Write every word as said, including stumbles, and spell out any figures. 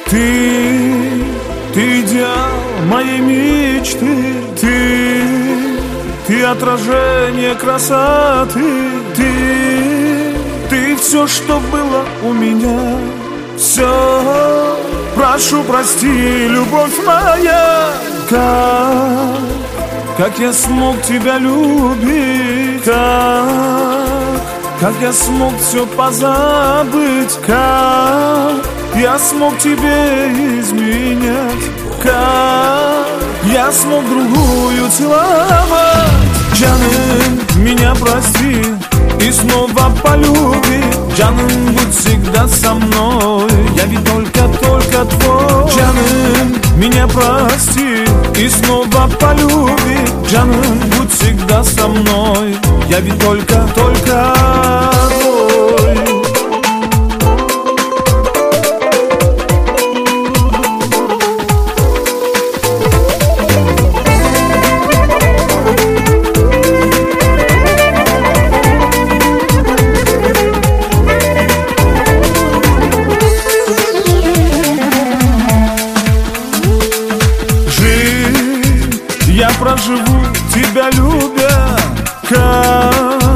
Ты, ты идеал моей мечты. Ты, ты отражение красоты. Ты, ты все, что было у меня. Все, прошу, прости, любовь моя. Как, как я смог тебя любить? Как, как я смог все позабыть? Как я смог тебе изменять? Как я смог другую целовать? Джаным, меня прости и снова полюби. Джаным, будь всегда со мной, я ведь только-только твой. Джаным, меня прости и снова полюби. Джаным, будь всегда со мной, я ведь только-только твой. Я проживу тебя любя. Как